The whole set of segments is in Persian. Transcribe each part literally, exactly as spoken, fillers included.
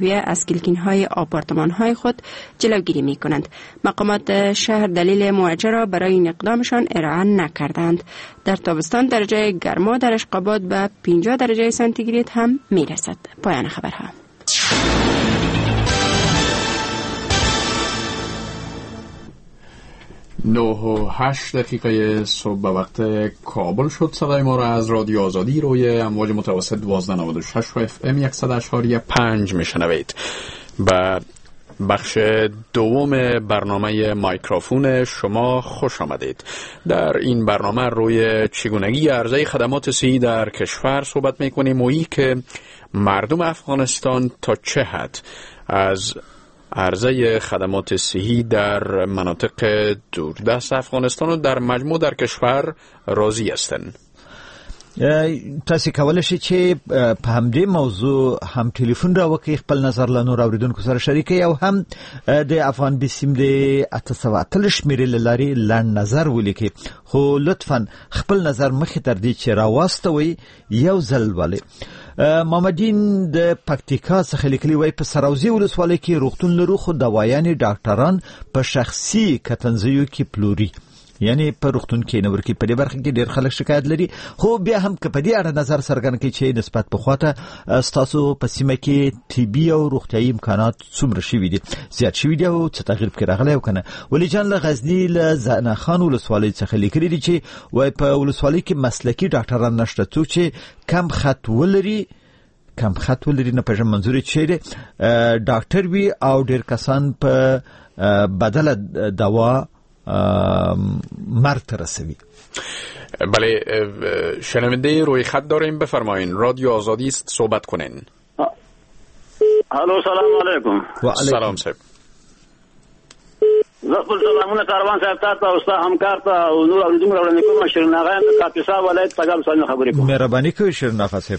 نحویه از کلکین‌های آپارتمان‌های خود جلوگیری می‌کنند. مقامات شهر دلیل موجه را برای این اقدامشان ارائه نکردند. در تابستان درجه گرما در اشقابات به پنجاه درجه سانتیگراد هم می‌رسد. پایان خبرها. نه و هشت دقیقه صبح به وقت کابل شد. صدای ما را از رادیو آزادی روی امواج متوسط دوازده نود و شش و اف ام صد اشاری پنج میشنوید. به بخش دوم برنامه مایکروفون شما خوش آمدید. در این برنامه روی چگونگی عرضه خدمات صحی در کشور صحبت میکنیم و ای که مردم افغانستان تا چه حد از عرضه خدمات صحی در مناطق دوردست افغانستان و در مجموع در کشور راضی هستند. تاسو کولای شئ چې په همدې موضوع هم ټلیفون را وکړئ، خپل نظر له نور اوریدونکو سره شریکئ او هم د افغان بیسیم د اته سوه اتلس شمیرې له لارې لنډ نظر ولیکئ. خو لطفا خپل نظر مخې تر دې چې راواستوئ یو ځل ولې. محمدین د پکتیکا څخه لیکلي وای په سراوزي ولسوالۍ کې روغتون لرو خو دوايانې ډاکټران په شخصي کتنځیو کې پلوري، یعنی په روغتون کې نور کې په دې برخه کې ډېر خلک شکایت لري. خو بیا هم که په دې اړه نظر څرګند کړي چې نسبت په خواته ستاسو په سیمه کې طبي او روغتیايي امکانات څومره شوي دي، زیات شوي دي او څه تغییر پکې راغلی او که نه. ولی جان له غزني له زعنا خان ولسوالۍ څخه لیکلي دي چې وای په ولسوالۍ کې مسلکي ډاکټران نشته، څوک چې کم خط ولري کم خط ولري نه پېژنم منظور یې څه دی، ډاکټر وي او ډېر کسان په بدله دوا مرد رسوی. بله شنونده روی خط داریم، بفرمایین. رادیو آزادی است، صحبت کنین. الو سلام علیکم. و علیکم سلام صاحب. زخبل سلامونه کاروان صاحب ته او ستا همکار ته او نور اوریدونکو راوړل کوم شیرین اغا د کاپیسا ولایت تګال سره خبرې کوم. مهرباني کوئ شیرین اغا صاحب.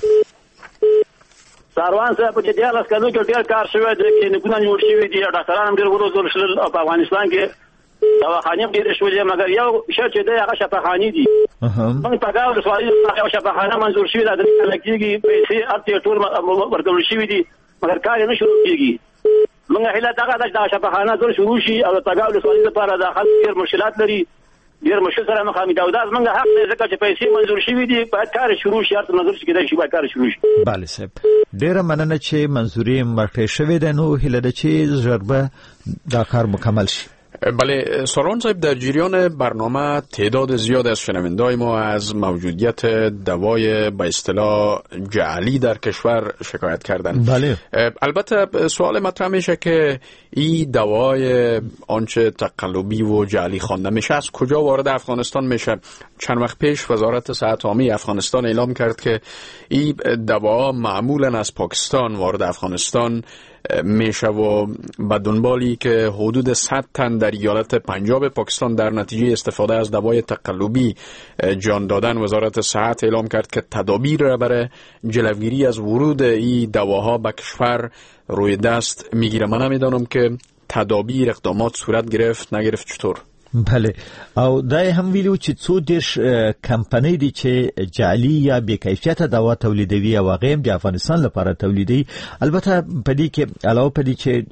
کاروان صاحب چې دیاله کلو کې ډېر کار شوی دی، چې نګونه جوړ شوی دي، ډاکټران هم ډېر ورو شول او په افغانستان کې دواخانې ډېرې شولې، مګر یو شی چې دی هغه شفاخانې دي. موږ په ګاو ولسوالۍ یو شفاخانه منظور شوې ده، درې کاله کېږي، پیسې هر ټول ورکړل شوي دي، مګر کار یې نه شروع کېږي. موږ هیله دغه ده چې دا شفاخانه زر شروع شي او د تګاو ولسوالۍ لپاره د خلک ډېر مشکلات لري، ډېر مشکل سره مخامخ دي او دا زموږ حق دی ځکه چې پیسې منظور شوي دي، باید کار شروع شي، هر څه منظور شي کېدای شي باید کار شروع شي. بله صاحب، ډېره مننه چې منظوري ورکړې شوې ده، نو هیله ده چې ژر به دا کار مکمل شي. بله سارون صاحب، در جریان برنامه تعداد زیاد از شنوندای ما از موجودیت دوای به اصطلاح جعلی در کشور شکایت کردن. بله. البته سوال مطرح میشه که این دوای آنچه تقلبی و جعلی خوانده میشه از کجا وارد افغانستان میشه؟ چند وقت پیش وزارت صحت عامه افغانستان اعلام کرد که این دوا معمولا از پاکستان وارد افغانستان میشه و به دنبالی که حدود صد تن در ایالت پنجاب پاکستان در نتیجه استفاده از دوای تقلبی جان دادن، وزارت صحت اعلام کرد که تدابیر را برای جلوگیری از ورود این دواها به کشور روی دست میگیره. من نمیدانم که تدابیر اقدامات صورت گرفت نگرفت چطور؟ بله، او دای هم ویلو چې څو دیش کمپنۍ دي چې جعلی یا بې کیفیته دوا تولیدوي او هغه هم د افغانستان لپاره تولیدوي. البته په دې کې علاوه په دې چې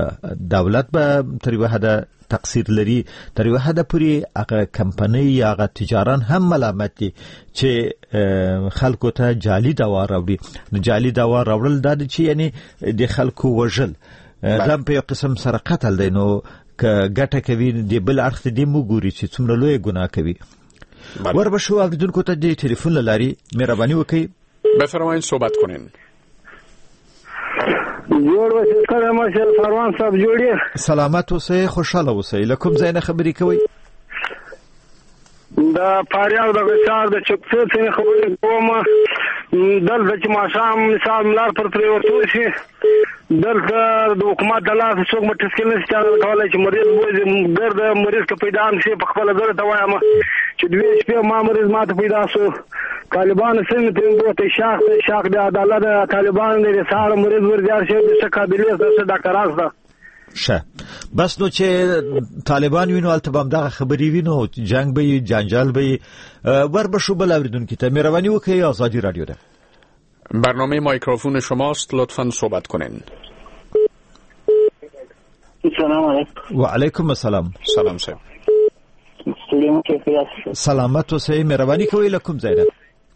دولت به تر یوه حده تقصیر لري، تر یوه حده پورې هغه کمپنۍ یا هغه تجاران هم ملامت دي چې خلکو ته جعلی دوا راوړي. نو جعلی دوا راوړل دا دي چې یعنی د خلکو وژل دا په یو قسم سره قتل دی. نو که ګټه کوي د بل اړخ ته دې مو ګوري چې څومره لویه ګناه کوي. وربشو اوریدونکو ته د ټلیفون له لارې مهرباني وکړئ، بفرمایئ صحبت کنین. جوړ اوسئ کړم چې فروان صاحب جوړی سلامت اوسئ، خوشاله اوسئ. له کوم ځای نه خبرې کوئ؟ دا فاریاب د بشار د چکڅې څخه خبرې کوم. دلته چې ماشام مثال ملار پر پریوتو شي، دلته د حکومت د لاس څوک مټسکل نه ستاره کولای چې مریض وځي، ګرد مریض ته پیدا شي. په خپل ځای ته وایم چې دوی شپه ما مریض ماته پیدا شو، طالبان څنګه ته وته شاخ شاخ د عدالت طالبان دې ساره مریض ورځار شي د څه قابلیت د ډاکټر راځه شه. بس نو چې طالبان وینو التبام دغه خبري وینو جنگ به جنجال به وربشو بل اوریدونکو ته مهرباني وکړئ. آزادی رادیو ده، برنامه مایکروفون شماست، لطفاً صحبت کنین. السلام علیکم. وعلیکم السلام. سلام صاحب. سلام کیفیت. سلامت اوسئ. مهرباني کوئ له کوم ځای نه؟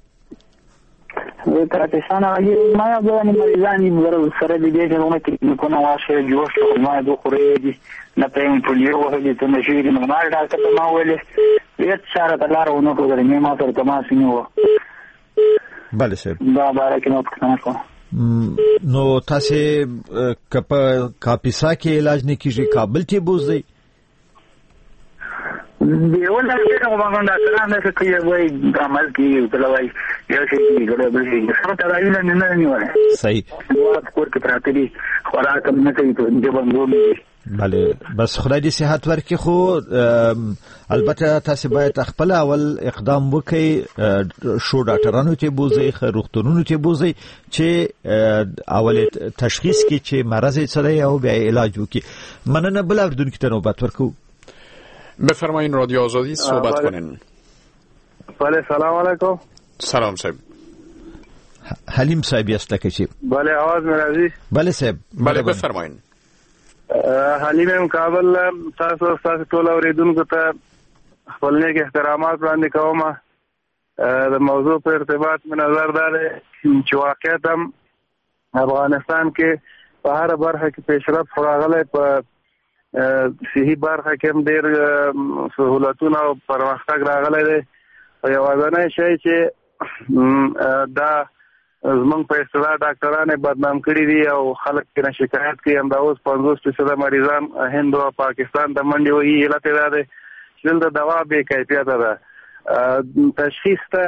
پاکستان علی ما یو ځای مریضان یې سره د دې ډول کې کومه واشه جوړ شو ما د خوري دي نه پېم پولیو وهلي ته نشي د نورمال ډاکټر ته ما ویل یت سره د لار ونه کوله نه ما سره تماس نیو. بله صاحب. دا بارک نو پښتنه کوم. نو تاسو کپ کاپیسا کې علاج نه کیږي کابل ته بوزي؟ دیول نه کوم باندې ډاکټرانو څخه کوي وای عمل کوي کلوای یو شي ګړې بلې څه ته راویل نه نه نیول. صحیح. وخت کور کې پراته دي خوراک هم نه کوي ته دې باندې. بله بس خدای دې صحت ورکړي. خو البته تاسو باید خپل اول اقدام وکړئ شو ډاکټرانو ته بوزي روغتونونو ته بوزي چې اول تشخیص کې چې مرض یې څه دی او بیا علاج وکړي. مننه. بل اردن کې ته نوبت ورکو. بفرمایین رادیو آزادی صحبت کنین. بله سلام علیکم. سلام صاحب. حلیم صاحب است که چی؟ بله آواز میراځي. بله صاحب. بله بفرمایین. حلیم کابل تاسو تاسو ټول اوریدونکو ته خپل نیک احترامات وړاندې کوم. د موضوع په ارتباط من نظر دار چې واقعیت هم افغانستان کې په هر برخه کې پیشرفت راغلی. په صحي برخه کې هم ډېر سهولتونه او پرمختګ راغلی دی. یوازینی شی چې دا زمونږ په اصطلاح ډاکټران بدنام کړي دي او خلک کې شکایت کوي هم دا اوس پنځوس فیصده مریضان هند او پاکستان د منډې وهي. علت یې دا دی چې دلته دوا بې کیفیته ده. تشخیص ته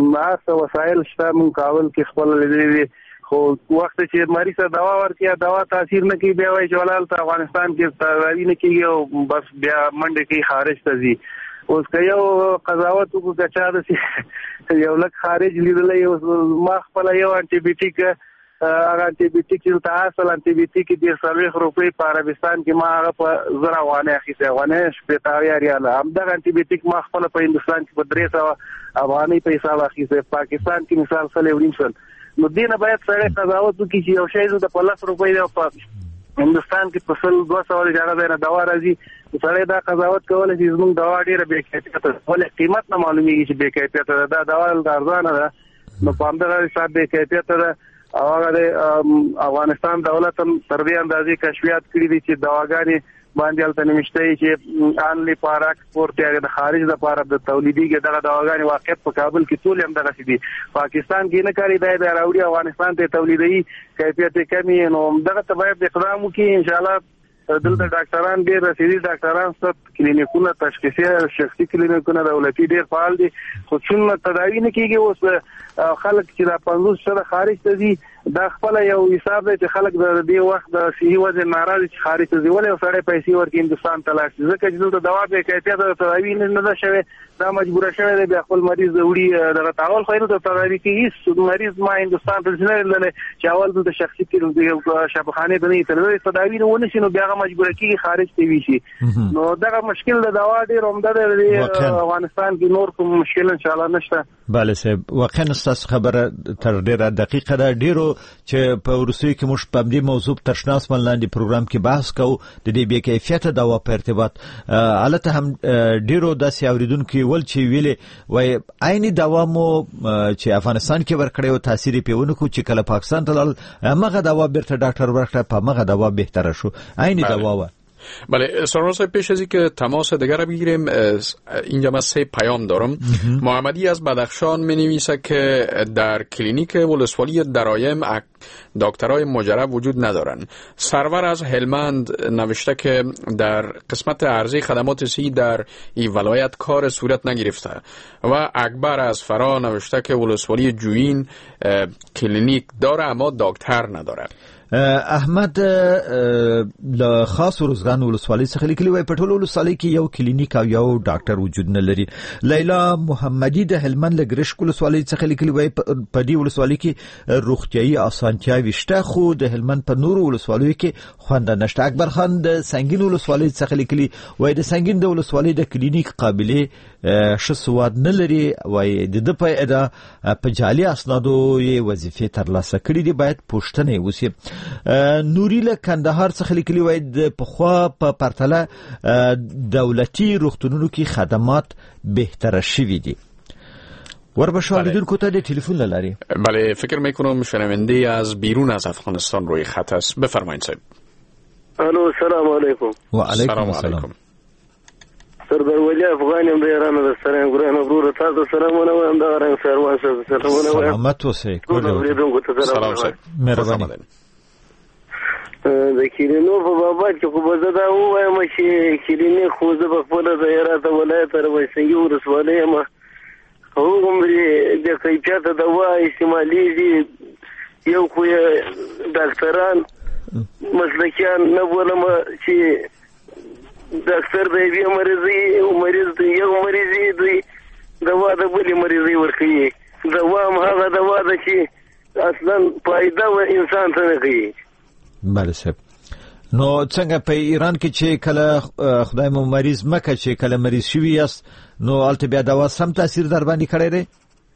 هر وسایل شته. موږ کابل کې خپل لیدلي دي خو وخت چې مریض ته دوا ورکړي دوا تاثیر نه کوي بیا وایي چې ولالته افغانستان کې تداوی نه کېږي او بس بیا منډې کوي خارج ته ځي. اوس که یو قضاوت وکړو که چا داسې یو لږ خارج لیدلی ما خپله یو انټي بیوټیک هغه انټي بیوټیک چې دلته اصل انټي بیوټیک ډېر څلوېښت روپۍ په عربستان کې ما هغه په زر افغانۍ اخیستی افغانۍ شپېته اویا ریاله. همدغه انټي بیوټیک ما خپله په هندوستان کې په درې سوه افغانۍ په حساب اخیستی. پاکستان کې مثال سل یو نیم سل. نو دې نه باید سړی قضاوت وکړي چې یو شی د په لس روپۍ دی او په هندوستان کې په سل دوه سوه هغه ځای نه دوا راځي. سړی دا قضاوت کولی چې زموږ دوا ډېره بې کیفیته ده. ولې قیمت نه معلومېږي چې بې کیفیته ده. دا دوا دلته ارزانه ده نو په همدغه حساب بې کیفیته ده. او هغه د افغانستان دولت هم تر دې اندازې کشفیات کړي دي چې دواګانې باندې هلته نوشته وي چې انلی پاره اکسپورټ هغه د خارج دپاره د تولیدېږي دغه دواګانې واقعیت په کابل کې ټولې هم دغسې دي. پاکستان کې نه کاري دی بیا راوړي افغانستان ته تولیدوي کیفیت یې کم وي. نو همدغه ته باید اقدام وکړي. انشاءالله دلته ډاکټران ډېر رسېدلي ډاکټران ست کلینیکونه تشخیصي شخصي کلینیکونه دولتي ډېر فعال دي خو څومره تداوي نه کېږي. اوس خلک چې دا پنځوس سره خارج ته ځي دا خپل یو حساب دی چې خلک د دې وخت د صحي وضع ناراضي چې خارج ته ځي. ولې یو سړی پیسې ورکړي هندوستان ته لاړ شي ځکه چې دلته دوا بې کیفیته تداوي نه ده شوې. دا مجبوره شوی دی بیا خپل مریض وړي دغه تاول خو یې دلته تداوي کېږي. مریض ما هندوستان ته نه لیدلی چې اول دلته شخصي شفاخانې ته نه وي تللی تداوي نه ونه شي نو بیا هغه مجبوره کېږي خارج ته وشي. نو دغه مشکل د دوا ډېر عمده دی. افغانستان کې نور کوم مشکل انشاءالله نشته. بله صاحب واقعا ستاسو خبره تر ډېره دقیقه ده. ډېرو چې په وروستیو کې موږ په همدې موضوع ترشناس ملاندې پروګرام کې بحث کوو د دې بې کیفیته دوا په ارتباط. هلته هم ډېرو داسې اورېدونکو ول چې ویلې وایي عیني دوا مو چې افغانستان کې ورکړی و تاثیر یې پرې ونه کړو چې کله پاکستان ته لاړل همغه دوا بیرته ډاکټر ورکړه په همغه دوا بهتره شو. عیني دوا وه. بله سرور صاحب پیش از اینکه تماس دیگر رو بگیریم اینجا من سه پیام دارم. محمدی از بدخشان می نویسه که در کلینیک ولسوالی درایم دکترای مجرب وجود ندارن. سرور از هلمند نوشته که در قسمت عرضه خدمات صحی در این ولایت کار صورت نگرفته و اکبر از فرا نوشته که ولسوالی جوین کلینیک داره اما دکتر نداره. احمد له خاص روزګان ولسوالۍ څخه لیکلی وای په ټولو ولسوالۍ کې یو کلینیک او یو ډاکټر وجود نه لري. لیلا محمدی د هلمند لګرش ولسوالۍ څخه لیکلی وای په دې ولسوالۍ کې روغتيایي اسانتیاوي شته خو د هلمند په نورو ولسوالیو کې خوند نشته. اکبر خان د سنگین ولسوالۍ څخه لیکلی وای د سنگین د ولسوالۍ د کلینیک قابلیت ش سواد نه لري. وای د د په ادا په جعلي اسنادو یې وظیفې ترلاسه کړې دي باید پوښتنه وشي. نوري له کندهار څخه لیکلي وای د پخوا په پرتله دولتي روغتونونو کې خدمات بهتر شوي دي. وربشاردون کتا تلفن لاری. بله فکر میکنم شنونده از بیرون از افغانستان روی خط است. بفرمایید صاحب. الو سلام علیکم. و علیکم السلام. سردار ولی افغانیم د ایران د سلام ګران ورور تاسو سلامونه وایم دا رنګ سروان صاحب سلامونه وایم. سلامت اوسئ. سلام صاحب. مهرباني. د کلینو په بابا چې خو به دا وایم چې کلینې خو زه په خپل د هرات ولایت روسنګي ورسوالې ما هم د کیفیت دوا استعمالي یو خو ډاکټران مسلکیان نه ولم چې ډاکټر دی مریضي مریض دی یو مریضي دی دوا د بل مریضي ورکوي دوا هغه دوا ده چې اصلا فائدہ و انسان ته نه کوي. بله صاحب نو څنګه په ایران کې چې کله خدای مو مریض مکه چې کله مریض شوی یاست نو البته بیا دوا سم تاثیر در باندې کړی دی؟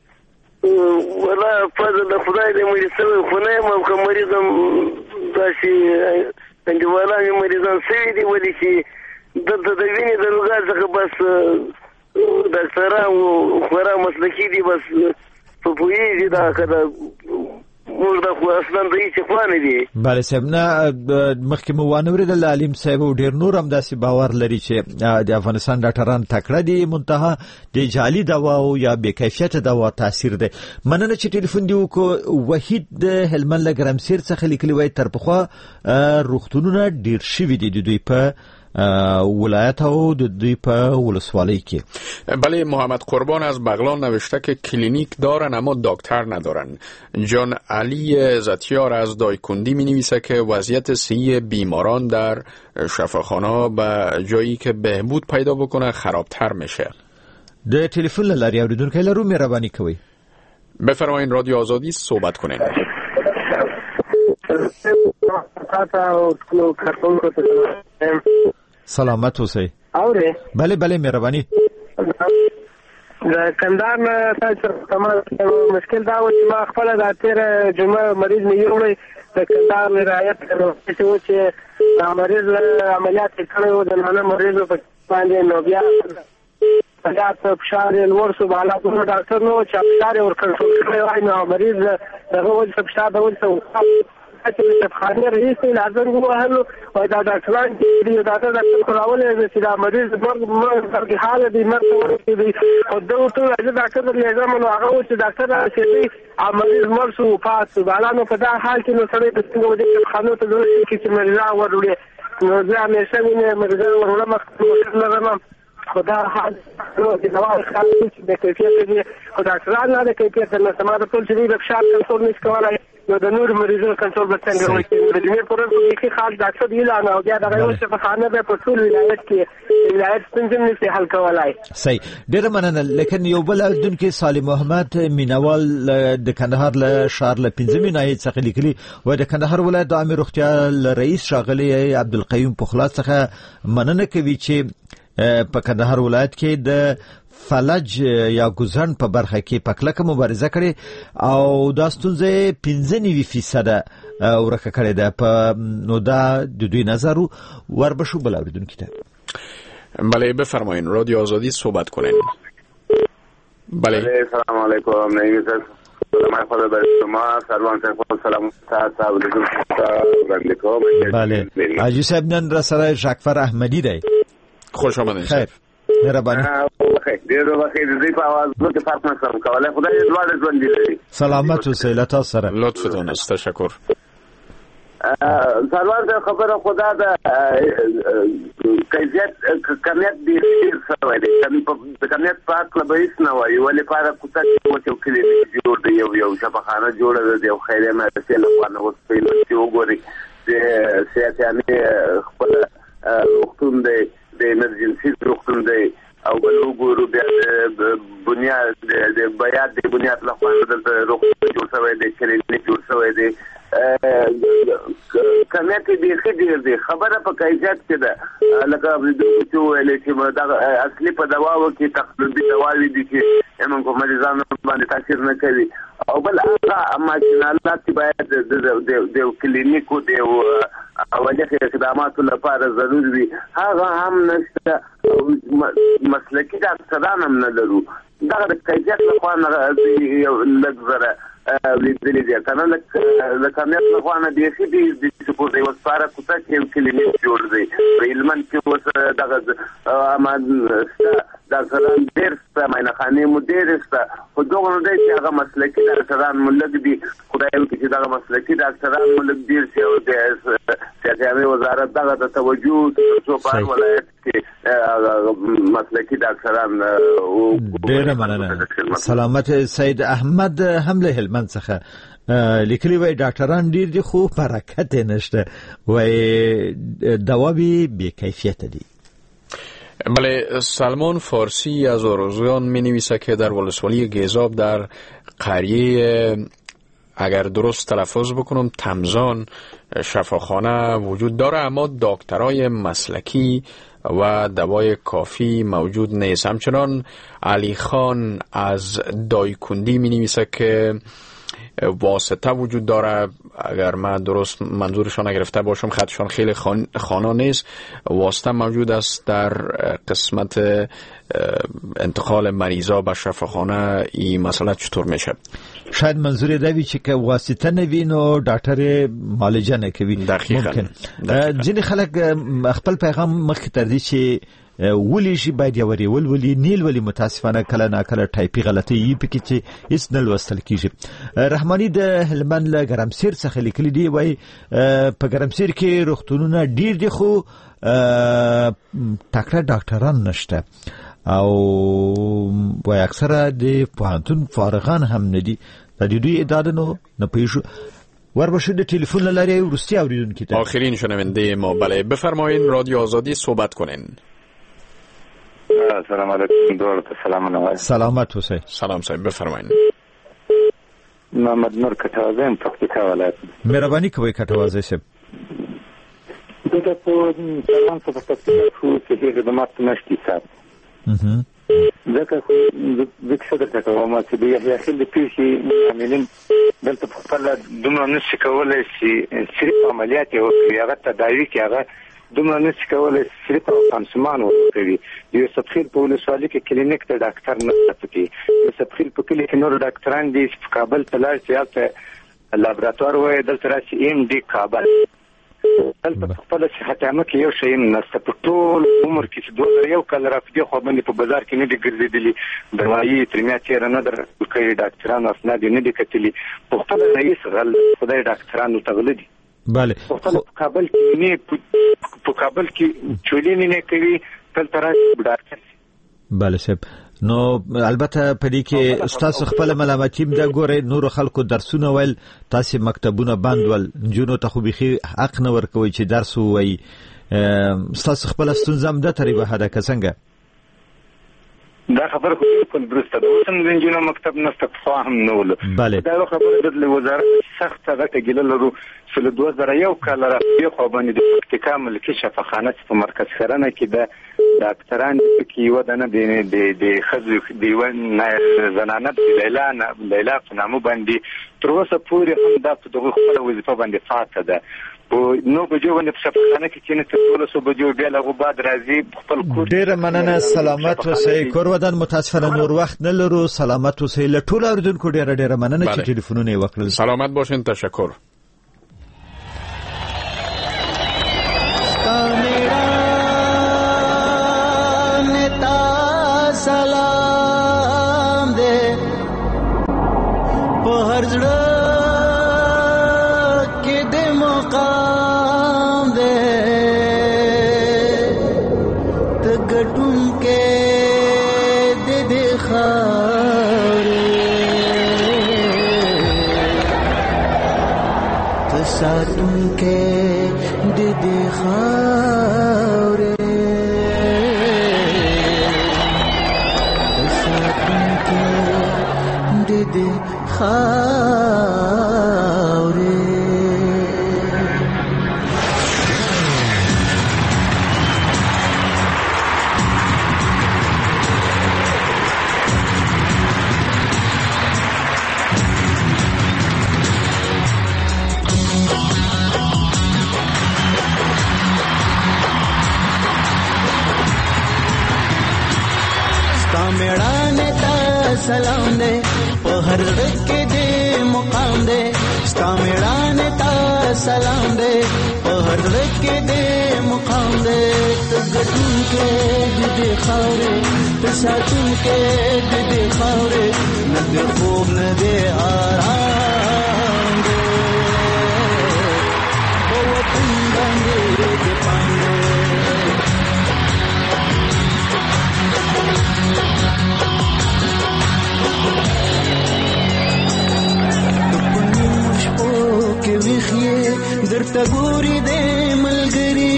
ولا فضل خدای دې مریض شوی خو نه یم که مریضم داسې انډیوالان مریضان شوي دي ولې چې دلته د وینې د روغا څخه بس ډاکټران خورا مسلکي دي بس په پوهېږي دا که د موږ د خو اصلا د هېڅ خوا نه دي. بله صاحب نه مخکې مو وانه اورېدل علیم صاحب او ډېر نور هم داسې باور لري چې د افغانستان ډاکټران تکړه دي منتها د جعلي دواو یا بې کیفیته دوا تاثیر دی. مننه چې ټلیفون دې وکړو. وحید د هلمند له ګرمسیر څخه لیکلي وایي تر پخوا روغتونونه ډېر شوي دي د دوی په ولایت او د دوی په ولسوالۍ کې. بله محمد قربان از بغلان نوشته که کلینیک دارن اما دکتر ندارن. جان علی عزتیار از دایکندی می نویسه که وضعیت صحی بیماران در شفاخانه به جایی که بهبود پیدا بکنه خرابتر میشه. د تلیفون لاری اوریدونکو لرو مهرباني کوئ. بفرمایید رادیو آزادی صحبت کنین. سلامت اوسئ. اوره بله بله مهرباني. د کندهار نه تاسو مشکل دا و چې ما خپل د تیر جمعه مریض مې یوړی د کندهار نه رعایت کړو چې مریض عملیات کړو د نن مریض په باندې نو بیا بیا په فشار لوړ شو بالا کوم ډاکټر نو چې فشار ور کنټرول کړی وای نو مریض دغه ول فشار د ول څه چې په خانه رئیس لازم وهلو او دا ډاکټران چې دا ډاکټر کراولې چې دا مریض مرګ مرګ په حاله دی مرګ دی او دا ټول د ډاکټر لازم نو هغه چې ډاکټر چې مریض مرګ شو پات بالا نو په دا حال کې نو سره د څنګه د خانو ته ضروري کې چې مریض ورولې نو دا مې څنګه مریض ورولې مخکې نه خدا حال نو د دوا خاص د کیفیت دی خدا ډاکټران نه د کیفیت نه سماره ټول چې د فشار کنټرول نشي کولای نو د نور مریضونو کنټرول به څنګه وکړي. د دې پرې کې خاص ډاکټر دی لا نه بیا دغه یو څه په خانه به په ټول ولایت کې ولایت څنګه نشي حل کولای. صحیح ډېر مننه. لیکن یو بل اردن کې صالح محمد مینوال د کندهار له شهر له پنځمې ناحیې څخه لیکلي و د کندهار ولایت د عامه روغتیا رئیس ښاغلی عبدالقیوم پخلا څخه مننه کوي چې په کندهار ولایت کې د فلج یا ګوزن په برخه کې پکلکه مبارزه کړې او دا ستونزه پنځه نوي فیصد ورکه کړې ده په نو دا د دوی نظر وربشو بل اوریدونکو ته. بله بفرمایید رادیو آزادی صحبت کنین. بله سلام علیکم. نویسر سلام خدا بر شما سروان صاحب سلام تاسو علیکم. بله حاجی صاحب نن را سره شکفر احمدی دی. خوش آمدید. خیر مهرباني. خیر ډیر وخت دې په आवाज نو ته فاطمه سلام کوله خدای دې دواړه ژوند دي. سلامت اوسئ. له تاسو سره لطفتون است. تشکر. سروان صاحب خبره خدا د کیفیت کمیت دې سره دی کمی کمیت پاک لبیس نه وایي ولې پاره کوته چې کلی جوړ دی یو یو شفاخانه جوړه دی او خیره مې څه نه وانه اوس په لږ وګوري چې سیاستانه خپل وختون دی د ایمرجنسي روغتون دی او بل وګورو بیا د بنیاد د بیات د بنیاد له خوا د روغتون جوړ شوی دی کلینیک جوړ شوی دی کمیت دې خېډیر دی خبره په کیفیت کې ده لکه د چې ویلې چې دا اصلي په دواو کې تخصصي دواوې دي چې زمون په مریضانو باندې تاثیر نه کوي او بل هغه ماشینالات باید د د کلینیکو د اولي خدماتو لپاره ضروري وي هغه هم نشته مسلکي ډاکټران هم نه لرو دا د کیفیت لپاره یو لږ لیدلې دي کنه د کامیاب لغوانه دی چې د سپورت یو سپاره کوته کې کلینیک جوړ دی په علمن کې اوس دغه امان دا څنګه ډېر سماینه خانه مدیر است خو دغه نه دی چې هغه مسلکي ډاکټران ملګری دي خدای دې چې دغه مسلکي ډاکټران ملګری دي چې د سیاحت وزارت دغه د توجه څو په ولایت کې مسلکي ډاکټران او ډېر مننه سلامت سید احمد حمله هلمند څخه لیکلي وای ډاکټران ډیر دي خو برکت نشته وای دواوی بی کیفیت دي. بله سلمان فارسی از آرزویان می نویسه که در ولسوالی گیزاب در قریه اگر درست تلفظ بکنم تمزان شفاخانه وجود داره اما دکترای مسلکی و دوای کافی موجود نیست. همچنان علی خان از دایکندی می نویسه که واسطه وجود داره اگر من درست منظورشان نگرفته باشم خطشان خیلی خان... خانا نیست واسطه موجود است در قسمت انتقال مریضا به شفاخانه این مسئله چطور میشه؟ شاید منظور دوی چې که واسطه نوی نو ډاکټر معالجه نه کوي ممکن ځینې خلک خپل پیغام مخکې تر دې چې ولی شي باید یو ریول ولی نیل ولی متاسفانه کله نا کله ټایپي غلطي یې پکې چې هیڅ نه لوستل کیږي. رحماني د هلمند له ګرمسیر څخه لیکلي دی وای په ګرمسیر کې روغتونونه ډیر دي خو ټاکره ډاکټران نشته او وای اکثره د پوهنتون فارغان هم نه دي د دوی اداره نو نه پیښو ورباشه د ټلیفون لاري ورستی اوریدونکو ته آخرین شنونده ما. بله بفرمایید رادیو آزادی صحبت کنین. سلام علیکم دور سلام علیکم سلامت حسین سلام صاحب بفرمایید. محمد نور کټوازم پکتیکا ولایت. مهرباني کوئ کټوازه صاحب. دغه په ځوان په پکتیکا خو چې خدمات نشتی صاحب. اها ځکه د څه د کومه چې د یحیی خل پیشي عاملین دلته په خپل دومره نشي کولای چې صرف عملیات یو هغه تداوی کې هغه دومره نشي کولای صرف پانسمان وکړي. یو سبخیل په ولسوالۍ کې کلینیک ته ډاکټر نه پاتې یو سبخیل په کلی کې نور ډاکټران دي په کابل ته لاړ شي هلته لابراتوار وای دلته راشي ایم ډي کابل دلته خپل صحتامه کې یو شی نشته په ټول عمر کې چې دوه یو کال راځي خو باندې په بازار کې نه دي ګرځېدلي دوايي ترمیا چیرې نه در کوي ډاکټرانو اسناد نه دي کتلي په خپل رئیس غل خدای ډاکټرانو تغلدي. بله په کابل کې نه په کابل کې چولې نه کوي تل تر ډاکټر. بله صاحب نو البته په دې کې استاد خپل ملامتیم د ګورې نور خلکو درسونه ویل تاسو مکتبونه بند ول جنو ته خو بيخي حق نه ورکوي چې درس وای استاد خپل ستونزم د تریبه هدا کسنګ دا خبر خو په درسته د وسم د انجینر مکتب نست فهم نول دا خبره د وزارت سخت غټه ګل لرو چې د دوه زره یو کال راځي خو باندې د پکتیکا ملکی شفاخانه په مرکز خرانه کې د ډاکټران کې ودانه د د خزو دیوان زنانه لیلا لیلا په نامو باندې تر اوسه پورې هم دا په دغه خپل وظیفه باندې فاته ده نو بجو باندې په شفاخانه کې چې نه ټول سو بجو بیا له بعد راځي خپل کور. ډیر مننه سلامت اوسئ کور ودان متاسفانه نور وخت نه لرو سلامت اوسئ له ټول اوریدونکو ډیر ډیر مننه چې ټلیفونونه وکړل. سلامت باشین تشکر. سلام دے په هر ځړ کې د مقام دے ته ګټون کې د دې خاورې ته ساتون کې د دې خاورې de khaure मेड़ाने ता सलाम दे पहर के दे मुकाम दे स्ता मेड़ाने ता सलाम दे पहर के दे मुकाम दे तगटुन के दे खारे तसातुन के दे खारे न दे खूब न दे आराम दे वो तुम बंदे दे पांडे के विखिए दरता गोरी दे मलगरी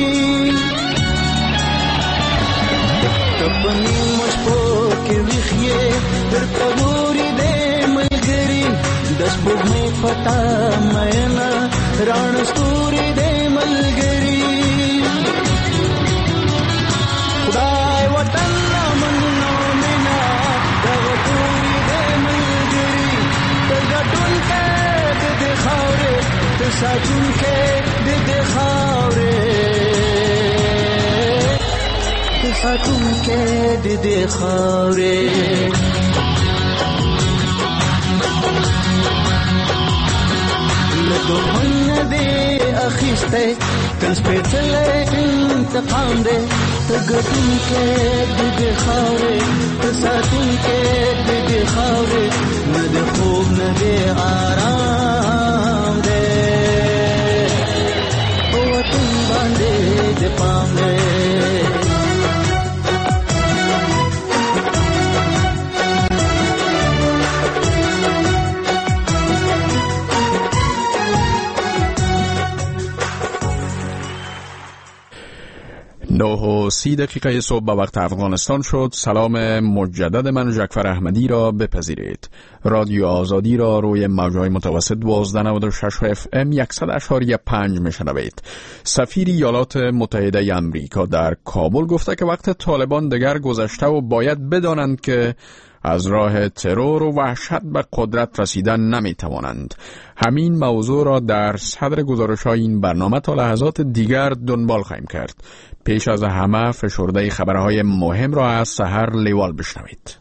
तपनी मुझको के विखिए दरता गोरी दे मलगरी दस बुग में पता मैना राण स्तूरी दे मलगरी खुदाई वतन मन्नो मिना दवतूरी दे मलगरी तगटुन के दे खारे तसाचुन के दे खारे तसाचुन के दे खारे लदो मन दे अखिस्ते कंस्पेटले इंतकाम दे तगटुन के दे खारे तसाचुन के दे खारे न दे खूब न दे आराम दे ओ तुम बांधे दे पामे نه و سی دقیقه صبح به وقت افغانستان شد. سلام مجدد من جعفر احمدی را بپذیرید. رادیو آزادی را روی موجهای متوسط دوازده نود و شش اف ام صد اشاری پنج میشنوید. سفیر ایالات متحده امریکا در کابل گفته که وقت طالبان دیگر گذشته و باید بدانند که از راه ترور و وحشت به قدرت رسیدن نمی توانند. همین موضوع را در صدر گزارش‌های این برنامه تا لحظات دیگر دنبال خواهیم کرد. پیش از همه فشرده خبرهای مهم را از سحر لیوال بشنوید.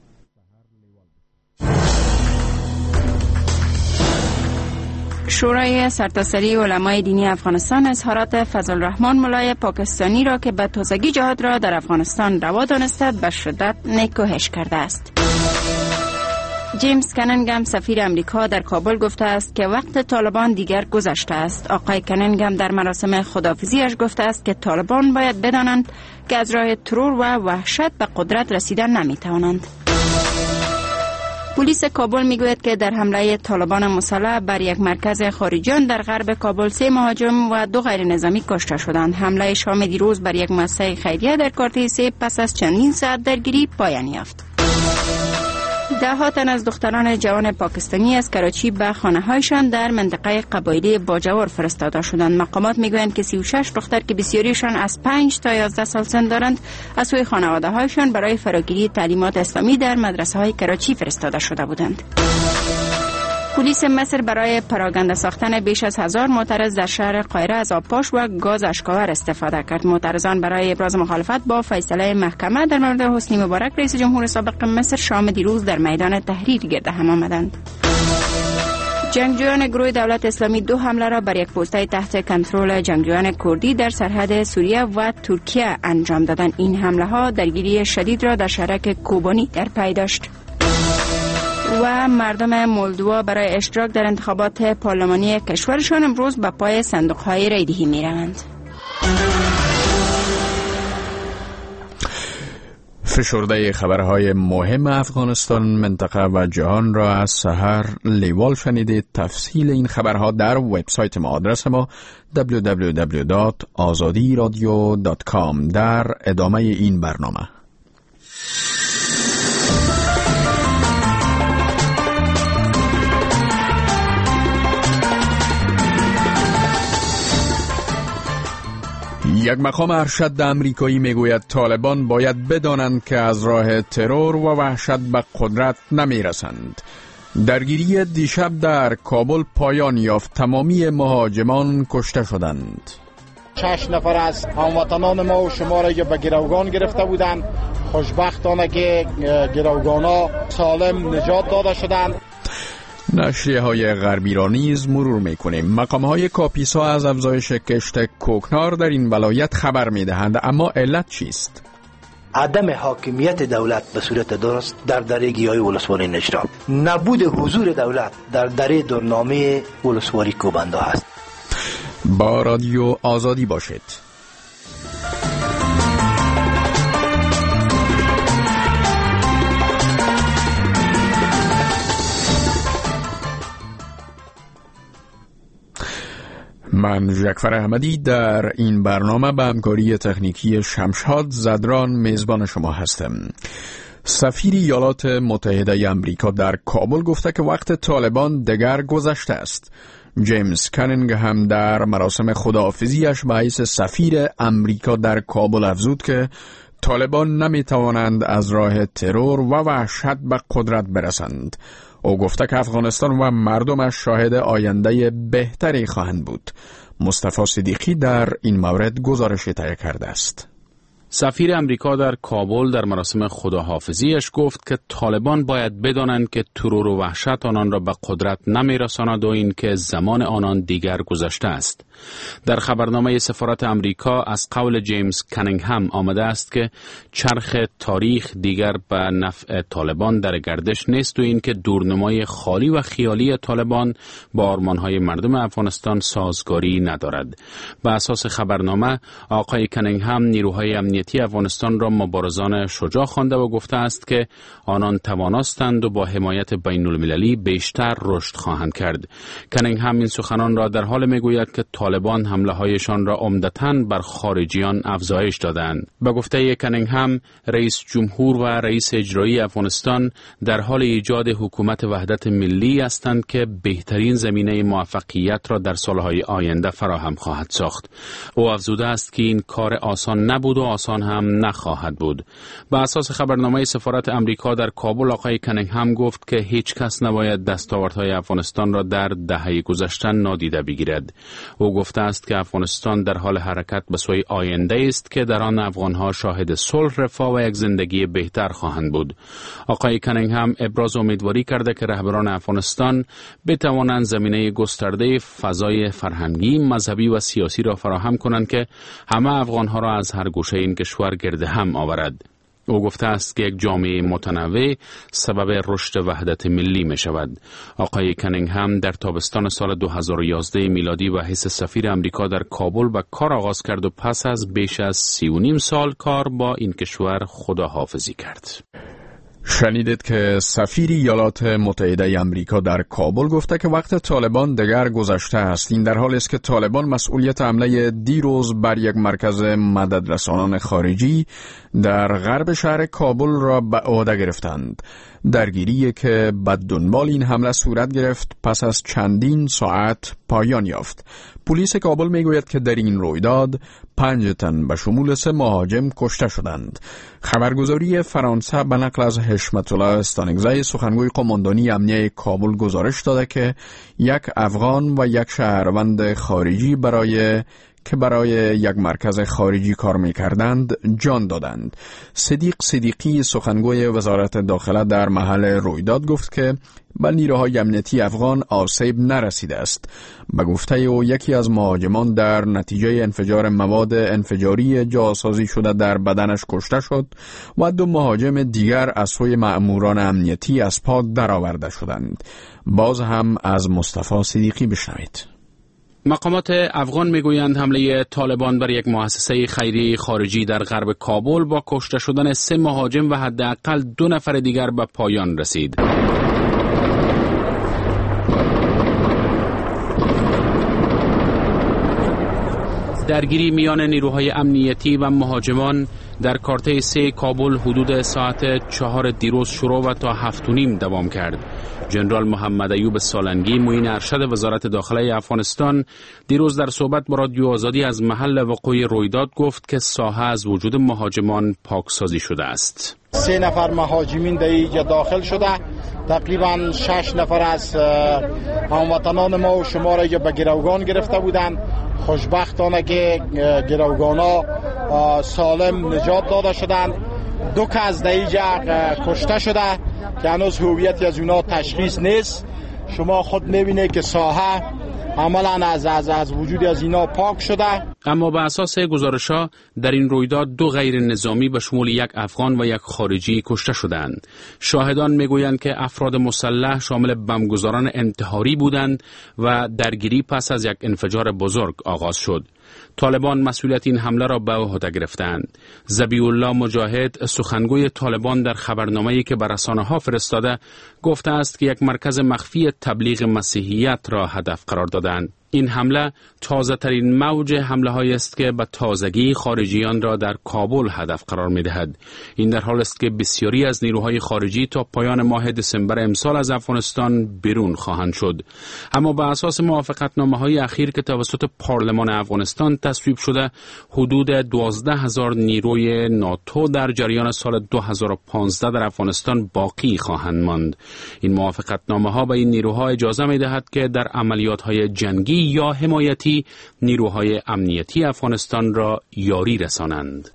شورای سرتاسری علمای دینی افغانستان اظهارات فضل الرحمن ملای پاکستانی را که به تازگی جهاد را در افغانستان روا دانسته به شدت نیکوهش کرده است. جیمز کننگم سفیر امریکا در کابل گفته است که وقت طالبان دیگر گذشته است. آقای کننگم در مراسم خداحافظی‌اش گفته است که طالبان باید بدانند که از راه ترور و وحشت به قدرت رسیدن نمی‌توانند. پلیس کابل میگوید که در حمله طالبان مسلح بر یک مرکز خارجیان در غرب کابل سه مهاجم و دو غیر نظامی کشته شدند. حمله شام دیروز بر یک مؤسسه خیریه در کارته سه پس از چندین ساعت درگیری پایان یافت. ده ها تن از دختران جوان پاکستانی از کراچی به خانه‌هایشان در منطقه قبایلی باجوار فرستاده شدند. مقامات میگویند که سی و شش دختر که بسیاریشان از پنج تا یازده سال سن دارند از سوی خانواده‌هایشان برای فراگیری تعلیمات اسلامی در مدرسه‌های کراچی فرستاده شده بودند. پلیس مصر برای پراگنده ساختن بیش از هزار معترض در شهر قاهره از آبپاش و گاز اشکاور استفاده کرد. معترضان برای ابراز مخالفت با فیصله محکمه در مورد حسنی مبارک رئیس جمهور سابق مصر شام دیروز در میدان تحریر گرد هم آمدند. جنگجویان گروه دولت اسلامی دو حمله را بر یک پوسته تحت کنترل جنگجویان کردی در سرحد سوریه و ترکیه انجام دادند. این حمله ها درگیری شدید را در شهرک کوبانی در پی داشت. و مردم مولدوا برای اشتراک در انتخابات پارلمانی کشورشان امروز به پای صندوق‌های رایدهی می‌روند. فشرده خبرهای مهم افغانستان، منطقه و جهان را از سحر لیوال شنیدید. تفصیل این خبرها در وبسایت ما، آدرس ما دبلیو دبلیو دبلیو دات آزادی رادیو دات کام. در ادامه این برنامه یک مقام ارشد امریکایی میگوید طالبان باید بدانند که از راه ترور و وحشت به قدرت نمیرسند. درگیری دیشب در کابل پایان یافت. تمامی مهاجمان کشته شدند. شش نفر از هموطنان ما و شما را به گروگان گرفته بودند. خوشبختانه که گروگانا سالم نجات داده شدند. نشریه های غربی را نیز مرور میکنیم. مقام های کاپیسا از افزایش کشت کوکنار در این ولایت خبر میدهند، اما علت چیست؟ عدم حاکمیت دولت به صورت درست در دره گیاهی ولسوالی نجران، نبود حضور دولت در دره دورنامه ولسوالی کوبنده است. با رادیو آزادی باشید. من جعفر احمدی در این برنامه به همکاری تکنیکی شمشاد زدران میزبان شما هستم. سفیر ایالات متحده آمریکا در کابل گفته که وقت طالبان دگر گذشته است. جیمز کنینگ هم در مراسم خداحافظیش به حیث سفیر امریکا در کابل افزود که طالبان نمی توانند از راه ترور و وحشت به قدرت برسند. او گفته که افغانستان و مردمش شاهد آینده بهتری خواهند بود. مصطفی صدیقی در این مورد گزارش تهیه کرده است. سفیر امریکا در کابل در مراسم خداحافظیش گفت که طالبان باید بدانند که ترور و وحشت آنان را به قدرت نمی‌رساند و این که زمان آنان دیگر گذشته است. در خبرنامه سفارت امریکا از قول جیمز کنینگ هم آمده است که چرخ تاریخ دیگر به نفع طالبان در گردش نیست و این که دورنمای خالی و خیالی طالبان با آرمان‌های مردم افغانستان سازگاری ندارد. به اساس خبرنامه آقای کنینگ هم نیروهای امنیتی افغانستان را مبارزان شجاع خوانده و گفته است که آنان توانستند و با حمایت بین المللی بیشتر رشد خواهند کرد. کنینگ هم این سخنان را در حال میگوید که طالبان حمله هایشان را عمدتاً بر خارجیان افزایش دادند. به گفته کنینگ هم رئیس جمهور و رئیس اجرایی افغانستان در حال ایجاد حکومت وحدت ملی هستند که بهترین زمینه موفقیت را در سالهای آینده فراهم خواهد ساخت. او افزوده است که این کار آسان نبود و آسان هم نخواهد بود. به اساس خبرنامه سفارت امریکا در کابل آقای کنینگ هم گفت که هیچ کس نباید دستاوردهای افغانستان را در دهه گذشته نادیده بگیرد. او گفته است که افغانستان در حال حرکت به سوی آینده است که در آن افغانها شاهد صلح، رفاه و یک زندگی بهتر خواهند بود. آقای کنینگ هم ابراز امیدواری کرده که رهبران افغانستان بتوانند زمینه گسترده فضای فرهنگی، مذهبی و سیاسی را فراهم کنند که همه افغانها را از هر گوشه این کشور گرد هم آورد. او گفته است که یک جامعه متنوع سبب رشد وحدت ملی می شود. آقای کنینگ هم در تابستان سال دو هزار و یازده میلادی و حیث سفیر امریکا در کابل به کار آغاز کرد و پس از بیش از سی و نیم سال کار با این کشور خداحافظی کرد. شنیدید که سفیر ایالات متحده آمریکا در کابل گفته که وقت طالبان دگر گذشته است. این در حالی است که طالبان مسئولیت حمله دیروز بر یک مرکز مددرسانان خارجی در غرب شهر کابل را به عهده گرفتند. درگیری که بعد دنبال این حمله صورت گرفت پس از چندین ساعت پایان یافت. پلیس کابل میگوید که در این رویداد پنج تن به شمول سه مهاجم کشته شدند. خبرگزاری فرانسه به نقل از حشمت الله استانگزی سخنگوی قماندانی امنیه کابل گزارش داده که یک افغان و یک شهروند خارجی برای که برای یک مرکز خارجی کار می‌کردند جان دادند. صدیق صدیقی سخنگوی وزارت داخله در محل رویداد گفت که به نیروهای امنیتی افغان آسیب نرسیده است. به گفته او یکی از مهاجمان در نتیجه انفجار مواد انفجاری جاسازی شده در بدنش کشته شد و دو مهاجم دیگر از سوی مأموران امنیتی از پا درآورده شدند. باز هم از مصطفی صدیقی بشنوید. مقامات افغان میگویند حمله طالبان بر یک مؤسسه خیریه خارجی در غرب کابل با کشته شدن سه مهاجم و حداقل دو نفر دیگر به پایان رسید. درگیری میان نیروهای امنیتی و مهاجمان در کارته سه کابل حدود ساعت چهار دیروز شروع و تا هفت و نیم دوام کرد. جنرال محمد ایوب سالنگی معین ارشد وزارت داخله افغانستان دیروز در صحبت با رادیو آزادی از محل وقوع رویداد گفت که ساحه از وجود مهاجمان پاکسازی شده است. سه نفر مهاجمین در اینجا داخل شده، تقریبا شش نفر از هموطنان ما و شما را به گروگان گرفته بودند. خوشبختانه که گروگانا سالم نجات داده شدند دو کس در اینجا کشته شده که هنوز هویتی از اونا تشخیص نیست. شما خود میبینید که ساحه عملا از از از وجود از اینا پاک شده. اما به اساس گزارش‌ها در این رویداد دو غیر نظامی به شمول یک افغان و یک خارجی کشته شدند. شاهدان میگویند که افراد مسلح شامل بمبگذاران انتحاری بودند و درگیری پس از یک انفجار بزرگ آغاز شد. طالبان مسئولیت این حمله را به عهده گرفتند. ذبیح الله مجاهد سخنگوی طالبان در خبرنامه‌ای که به رسانه‌ها فرستاده گفته است که یک مرکز مخفی تبلیغ مسیحیت را هدف قرار دادند. این حمله تازه ترین موج حمله هایی است که به تازگی خارجیان را در کابل هدف قرار می دهد. این در حال است که بسیاری از نیروهای خارجی تا پایان ماه دسامبر امسال از افغانستان بیرون خواهند شد. اما به اساس موافقتنامه های اخیر که توسط پارلمان افغانستان تصویب شده، حدود دوازده هزار نیروی ناتو در جریان سال دو هزار و پانزده در افغانستان باقی خواهند ماند. این موافقتنامه ها به این نیروها اجازه می دهد که در عملیات های جنگی یا حمایتی نیروهای امنیتی افغانستان را یاری رسانند.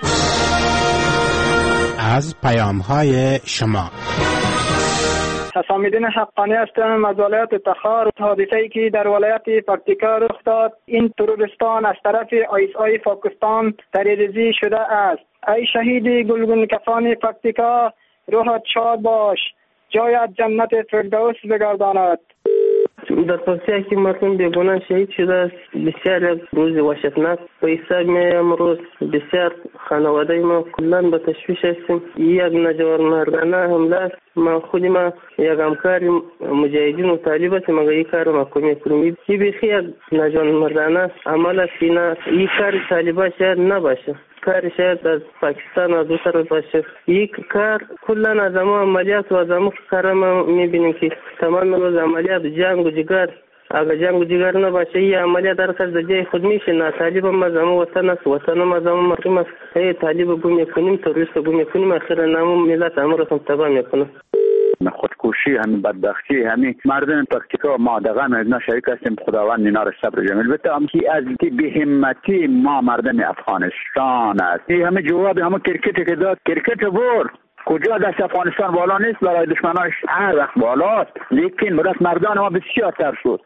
از پیام‌های شما حسام الدین حقانی هستم از ولایت تخار. حادثه‌ای که در ولایت پکتیکا رخ داد، این تروریستان از طرف آی اس آی پاکستان تروریزی شده است. ای شهید گلگون کفان پکتیکا، روحت شاد باش، جایت جنت فردوس بگرداند. در پکتیکا که مردم بیگناه شهید شده است. بسیار روز وحشتناک به حساب می امروز بسیار خانواده ما کلان به تشویش هستیم. یک ناجوانمردانه حمله است. ما خودی ما یک همکار مجاهدین و طالب هستیم، مگر این کار ما کمی کنیم. این بیخی یک ناجوانمردانه عمل است. این کار طالبا شاید نباشه، کار شاید از پاکستان از دو طرف باشه. یک کار کلان از ما عملیات و از ما کار ما میبینیم که تمام روز عملیات جنگ و جگر. اگر جنگ و جگر نباشه این عملیات در کس در جای خود میشه. نه طالب ما از ما وطن است، وطن ما از ما مردم است. ای طالب گم میکنیم، تروریست گم میکنیم، اخیرا نامو ملت امرتون تباه میکنه. خودکشی همین بدبختی همین مردم پکتیکا ما دغن از شریک هستیم. خداوند اینا را صبر جمیل بده. هم که از به همتی ما مردم افغانستان است. این همه جواب همه کرکت که داد، کرکت بر کجا دست افغانستان بالا نیست، برای دشمناش هر وقت بالاست، لیکن برای مردان ما بسیار تر شد.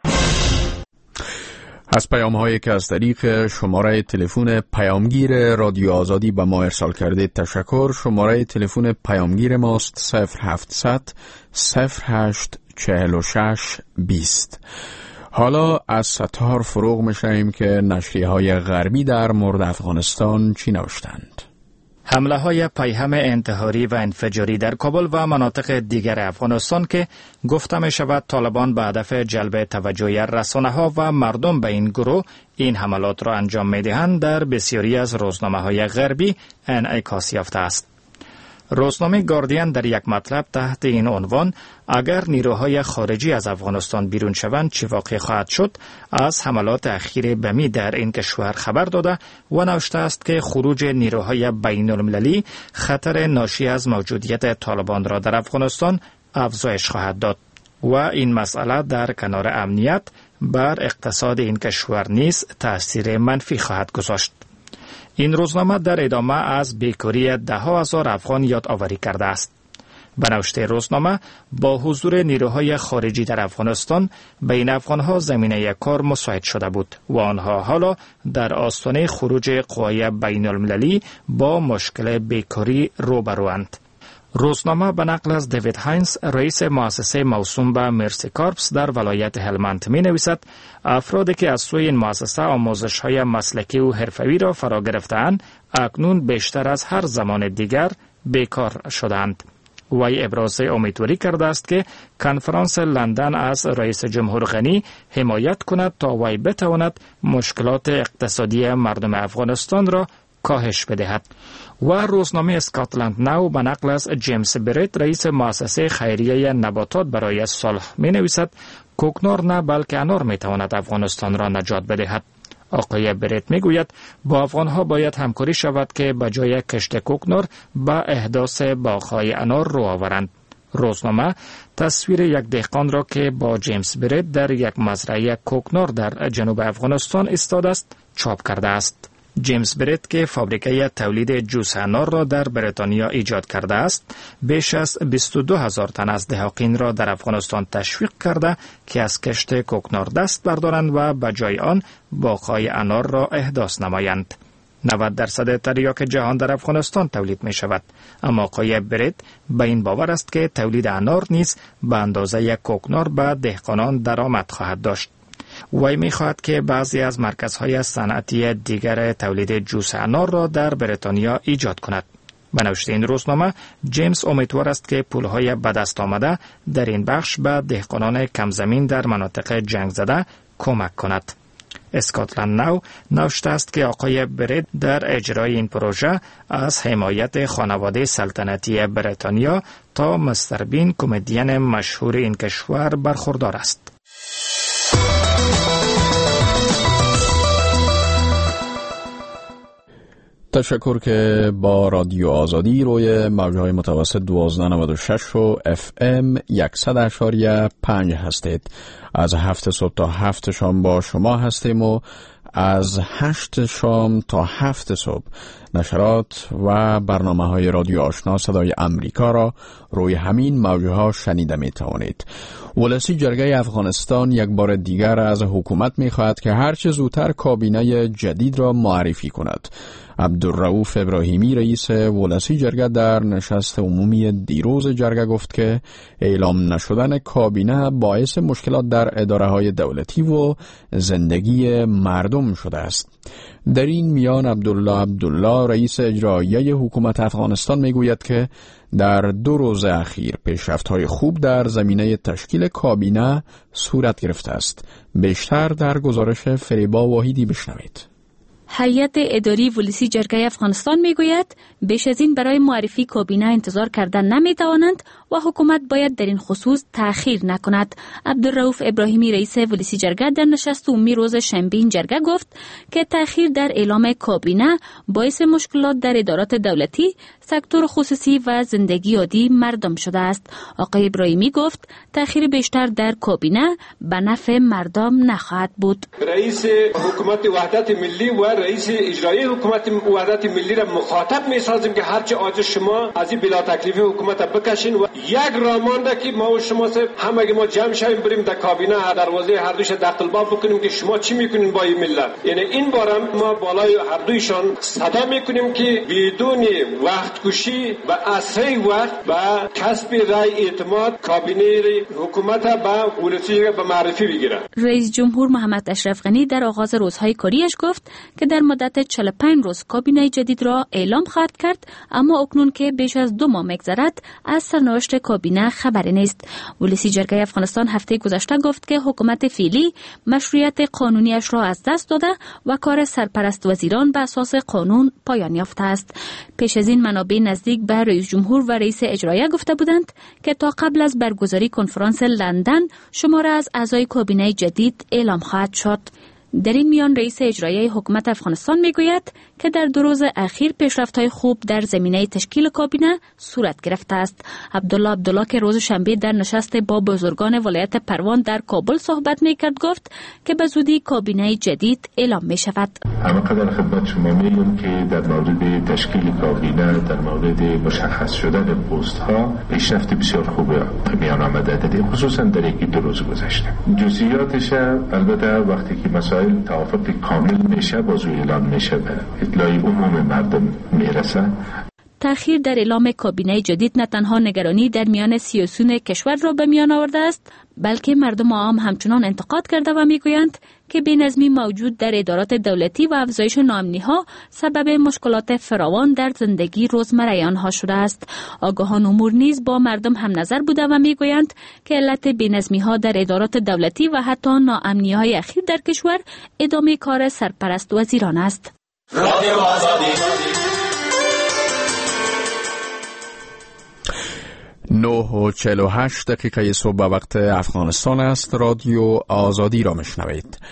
از پیام هایی که از طریق شماره تلفن پیامگیر رادیو آزادی به ما ارسال کرده تشکر. شماره تلفن پیامگیر ماست صفر هفتصد صفر هشت چهل و شش بیست. حالا از ستار فروغ میشیم که نشریه های غربی در مورد افغانستان چی نوشتند. حمله های پیهم انتحاری و انفجاری در کابل و مناطق دیگر افغانستان که گفته می شود طالبان به هدف جلب توجه رسانه ها و مردم به این گروه این حملات را انجام می دهند در بسیاری از روزنامه های غربی انعکاس یافته است. روزنامه گاردین در یک مطلب تحت این عنوان اگر نیروهای خارجی از افغانستان بیرون شوند چه واقع خواهد شد از حملات اخیر بمی در این کشور خبر داده و نوشته است که خروج نیروهای بین المللی خطر ناشی از موجودیت طالبان را در افغانستان افزایش خواهد داد و این مسئله در کنار امنیت بر اقتصاد این کشور نیز تأثیر منفی خواهد گذاشت. این روزنامه در ادامه از بیکاری ده ها هزار افغان یادآوری کرده است. به نوشته روزنامه با حضور نیروهای خارجی در افغانستان بین افغانها زمینه کار مساعد شده بود و آنها حالا در آستانه خروج قوای بین المللی با مشکل بیکاری روبروند. روزنامه به نقل از دیوید هاینز رئیس مؤسسه موسوم به مرسی کارپس در ولایت هلمند می نویسد افرادی که از سوی این مؤسسه آموزش های مسلکی و حرفوی را فرا گرفتند اکنون بیشتر از هر زمان دیگر بیکار شدند. وی ابراز امیدواری کرده است که کنفرانس لندن از رئیس جمهور غنی حمایت کند تا وی بتواند مشکلات اقتصادی مردم افغانستان را کاهش بدهد. و روزنامه اسکاتلند ناو به نقل از جیمز بریت رئیس مؤسسه خیریه نباتات برای صلح می نویسد کوکنار نه بلکه انار می تواند افغانستان را نجات بدهد. آقای بریت می گوید با افغانها باید همکاری شود که به جای کشت کوکنار به احداث باغ‌های انار رو آورند. روزنامه تصویر یک دهقان را که با جیمز بریت در یک مزرعه کوکنار در جنوب افغانستان ایستاده است چاپ کرده است. جیمز بریت که فابریکه تولید جوس انار را در بریتانیا ایجاد کرده است، بیش از بیست و دو هزار تن از دهقان را در افغانستان تشویق کرده که از کشت کوکنار دست بردارند و به جای آن باغ‌های انار را احداث نمایند. نود درصد تریاک جهان در افغانستان تولید می شود، اما آقای بریت به این باور است که تولید انار نیز به اندازه کوکنار به دهقانان درآمد خواهد داشت. وی می خواهد که بعضی از مرکزهای صنعتی دیگر تولید جوس انار را در بریتانیا ایجاد کند. به نوشته این روزنامه، جیمز امیدوار است که پولهای به دست آمده در این بخش به دهقانان کمزمین در مناطق جنگ زده کمک کند. اسکاتلند نو نوشته است که آقای بریت در اجرای این پروژه از حمایت خانواده سلطنتی بریتانیا تا مستر بین کمدین مشهور این کشور برخوردار است. تشکر که با رادیو آزادی روی موجهای متوسط دوازده نود و شش و اف ام صد اشاری پنج هستید. از هفت صبح تا هفت شام با شما هستیم و از هشت شام تا هفت صبح نشرات و برنامه های رادیو آشنا صدای امریکا را روی همین موجها شنیده می توانید. ولسی جرگه افغانستان یک بار دیگر از حکومت می خواهد که هرچه زودتر کابینه جدید را معرفی کند. عبدالرؤوف ابراهیمی رئیس ولسی جرگه در نشست عمومی دیروز جرگه گفت که اعلام نشدن کابینه باعث مشکلات در اداره های دولتی و زندگی مردم شده است. در این میان عبدالله عبدالله رئیس اجرایی حکومت افغانستان میگوید که در دو روز اخیر پیشرفت‌های خوب در زمینه تشکیل کابینه صورت گرفته است. بیشتر در گزارش فریبا واحدی بشنوید. هیئت اداری ولسی جرگه افغانستان میگوید بیش از این برای معرفی کابینه انتظار کردن نمیتوانند و حکومت باید در این خصوص تأخیر نکند. عبدالرؤوف ابراهیمی رئیس ولسی جرگه در نشست عمومی روز شنبه این جرگه گفت که تأخیر در اعلام کابینه باعث مشکلات در ادارات دولتی، سکتور خصوصی و زندگی عادی مردم شده است. آقای ابراهیمی گفت تأخیر بیشتر در کابینه به نفع مردم نخواهد بود. رئیس حکومت وحدت ملی و رئیس اجرایی حکومت وحدت ملی را مخاطب می‌سازیم که هرچه عاجز شما از این بلا تکلیفی حکومت بکشین و یک رامانده که ما و شما سه همه ما جمع شویم بریم در کابینه دروازه هر دوش دقل باب بکنیم که شما چی میکنین با این ملت. یعنی این بارم ما بالای هر دویشان صدا میکنیم که بدون وقت کشی و اسرع وقت و کسب رای اعتماد کابینه حکومت با ولسی به معرفی بگیره. رئیس جمهور محمد اشرف غنی در آغاز روزهای کاریش گفت که در مدت چهل و پنج روز کابینه جدید را اعلام خواهد کرد، اما اکنون که بیش از دو ماه می‌گذرد از سرنوشت کابینه خبری نیست. ولسی جرگه افغانستان هفته گذشته گفت که حکومت فعلی مشروعیت قانونیش را از دست داده و کار سرپرست وزیران به اساس قانون پایان یافته است. پیش از این منابع نزدیک به رئیس جمهور و رئیس اجرایی گفته بودند که تا قبل از برگزاری کنفرانس لندن شماره از اعضای کابینه جدید اعلام خواهد شد. در این میان رئیس اجرایی حکومت افغانستان میگوید که در دو روز اخیر پیشرفت‌های خوب در زمینه تشکیل کابینه صورت گرفته است. عبدالله عبدالله که روز شنبه در نشست با بزرگان ولایت پروان در کابل صحبت میکرد گفت که به زودی کابینه جدید اعلام میشود. همانقدر خدمت شما میگم که در مورد تشکیل کابینه، در مورد مشخص شدن پست ها پیشرفت بسیار خوب میان آمده دیدیم، خصوصا در یکی دو روز گذشته. جزئیاتش البته وقتی که مسائل توافق کامل میشه بازو اعلام میشه به اطلاع عموم مردم میرسه. تأخیر در اعلام کابینه جدید نه تنها نگرانی در میان سیاسیون کشور را به میان آورده است، بلکه مردم عام همچنان انتقاد کرده و میگویند که بی‌نظمی موجود در ادارات دولتی و افزایش ناامنی‌ها سبب مشکلات فراوان در زندگی روزمره آنها شده است. آگاهان امور نیز با مردم هم نظر بوده و میگویند که علت بی‌نظمی‌ها در ادارات دولتی و حتی ناامنی‌های اخیر در کشور ادامه کار سرپرست وزیران است. رادیو آزادی نه و چهل و هشت دقیقه صبح وقت افغانستان است. رادیو آزادی را میشنوید.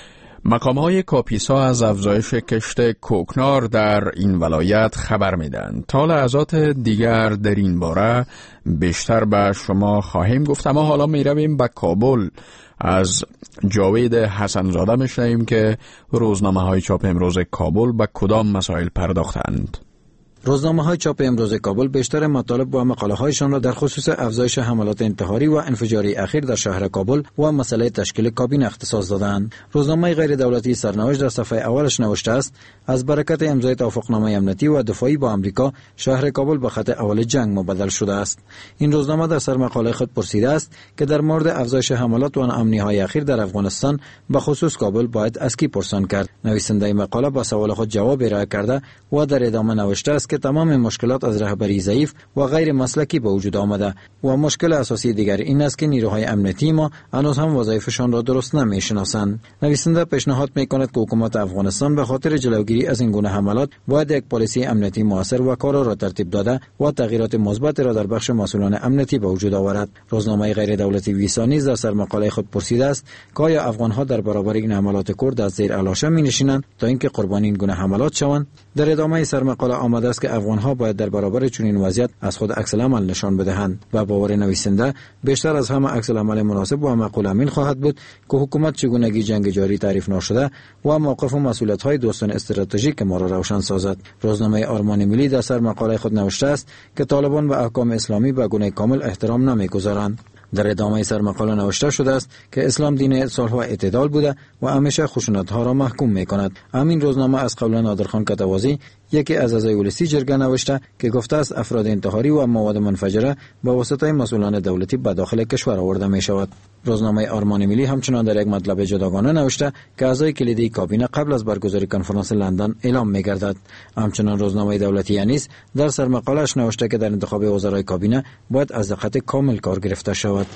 مقام‌های کاپیسا از افزایش کشت کوکنار در این ولایت خبر میدن. تا لحظات دیگر در این باره بیشتر به شما خواهیم گفت، اما حالا می رویم به کابل. از جاوید حسنزاده میشنویم که روزنامه‌های چاپ امروز کابل به کدام مسائل پرداختند. روزنامه‌های چاپ امروز کابل بیشتر مطالب و مقاله‌هایشان را در خصوص افزایش حملات انتحاری و انفجاری اخیر در شهر کابل و مسئله تشکیل کابینه اختصاص دادند. روزنامه غیر دولتی سرنوشت در صفحه اولش نوشته است: از برکت امضای توافقنامه امنیتی و دفاعی با آمریکا، شهر کابل به خط اول جنگ مبدل شده است. این روزنامه در سرمقاله خود پرسیده است که در مورد افزایش حملات و ناامنی‌های اخیر در افغانستان به خصوص کابل باید از کی پرسان کرد. نویسنده مقاله با سوال خود جواب ارائه کرده و در ادامه نوشته است که تمام مشکلات از رهبری ضعیف و غیر مسلکی به وجود آمده و مشکل اساسی دیگر این است که نیروهای امنیتی ما هنوز هم وظایفشان را درست نمی‌شناسند. نویسنده پیشنهاد می‌کند که حکومت افغانستان به خاطر جلوگیری از این گونه حملات باید یک پالیسی امنیتی موثر و کارا را ترتیب داده و تغییرات مثبت را در بخش مسئولان امنیتی به وجود آورد. روزنامه غیر دولتی ویسا نیز در سرمقاله خود پرسیده است که آیا افغان‌ها در برابر این حملات کرد از زیر علاشه می‌نشینند تا اینکه قربانی این گونه حملات شوند؟ در ادامه سرمقاله آمده است که افغان‌ها باید در برابر چنین وضعیت از خود عکس العمل نشان بدهند و باور نویسنده بیشتر از همه عکس العمل مناسب و معقول امین خواهد بود که حکومت چگونگی جنگ جاری تعریف نشده و موقف و مسئولیت‌های دوستان استراتژیک ما را روشن سازد. روزنامه آرمان ملی در سرمقاله خود نوشته است که طالبان به احکام اسلامی به گونه کامل احترام نمی‌گذارند. در ادامه سرمقاله نوشته شده است که اسلام دین صلح و اعتدال بوده و همیشه خشونت‌ها را محکوم می‌کند. همین روزنامه از قبل نادرخان کتوازی، یکی از اعضای ولسی جرگه، نوشته که گفته است افراد انتحاری و مواد منفجره به واسطه مسئولان دولتی به داخل کشور آورده می‌شود. روزنامه آرمان ملی همچنان در یک مطلب جداگانه نوشته که اعضای کلیدی کابینه قبل از برگزاری کنفرانس لندن اعلام می‌گردد. همچنان روزنامه دولتی انیس در سرمقاله‌اش نوشته که در انتخاب وزرای کابینه باید از دقت کامل کار گرفته شود.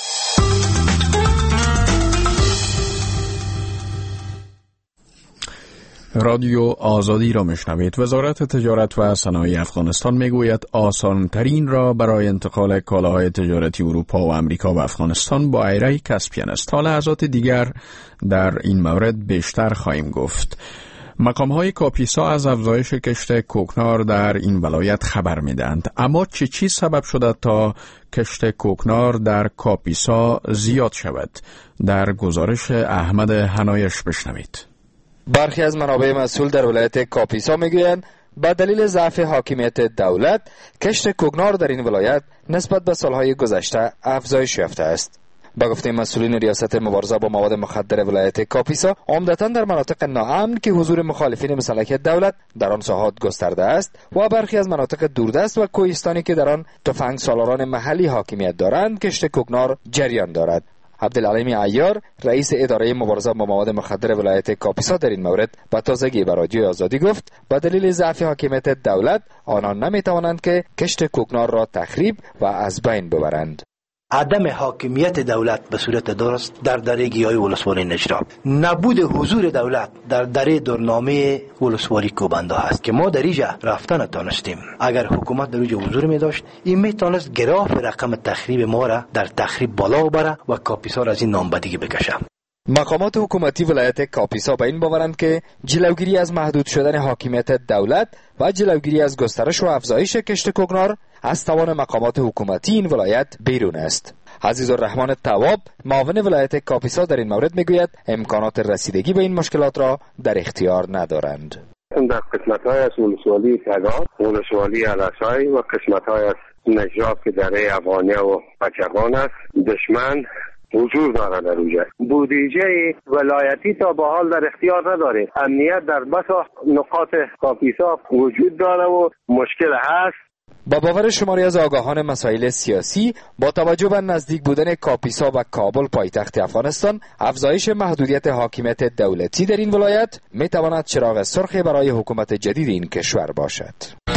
رادیو آزادی را میشنوید. وزارت تجارت و صنایع افغانستان میگوید آسان ترین را برای انتقال کالاهای تجارتی اروپا و امریکا و افغانستان با ایره کاسپین است. تا لحظات دیگر در این مورد بیشتر خواهیم گفت. مقام‌های کاپیسا از افزایش کشت کوکنار در این ولایت خبر میدهند. اما چه چیز سبب شده تا کشت کوکنار در کاپیسا زیاد شود؟ در گزارش احمد حنایش بشنوید. برخی از منابع مسئول در ولایت کاپیسا میگویند به دلیل ضعف حاکمیت دولت، کشت کوکنار در این ولایت نسبت به سالهای گذشته افزایش یافته است. با گفته مسئولین ریاست مبارزه با مواد مخدر ولایت کاپیسا، عمدتاً در مناطق ناامن که حضور مخالفین مسلح دولت در آن ساحات گسترده است و برخی از مناطق دوردست و کوهستانی که در آن تفنگ سالاران محلی حاکمیت دارند، کشت کوکنار جریان دارد. عبدالعلیم عیار، رئیس اداره مبارزه با مواد مخدر ولایت کاپیسا، در این مورد با تازگی به رادیو آزادی گفت با دلیل ضعف حاکمیت دولت آنان نمیتوانند که کشت کوکنار را تخریب و از بین ببرند. عدم حاکمیت دولت به صورت درست در دره گیای ولسوالی نجراب، نبود حضور دولت در دره دورنامه ولسوالی کوبنده است که ما در اینجا رفتن نتونستیم. اگر حکومت در اینجا حضور می داشت، این میتونست گراف رقم تخریب ما را در تخریب بالا ببره و کاپیسا را از این نامبدگی بکشه. مقامات حکومتی ولایت کاپیسا به این باورند که جلوگیری از محدود شدن حاکمیت دولت و جلوگیری از گسترش و افزایش کشت کوکنار از توان مقامات حکومتی این ولایت بیرون است. عزیزالرحمن تواب، معاون ولایت کاپیسا، در این مورد میگوید امکانات رسیدگی به این مشکلات را در اختیار ندارند. در قسمت‌های از ولسوالی تگان، ولسوالی علسای و قسمت‌های از نجراب که دره افغانیه و بچگان است، دشمن حضور دارد در اونجا. بودجه ولایتی تا به حال در اختیار نداره. امنیت در بسا نقاط کاپیسا وجود داره و مشکل هست. با باور شماری از آگاهان مسائل سیاسی، با توجه به نزدیک بودن کاپیسا و کابل پایتخت افغانستان، افزایش محدودیت حاکمیت دولتی در این ولایت میتواند چراغ سرخی برای حکومت جدید این کشور باشد.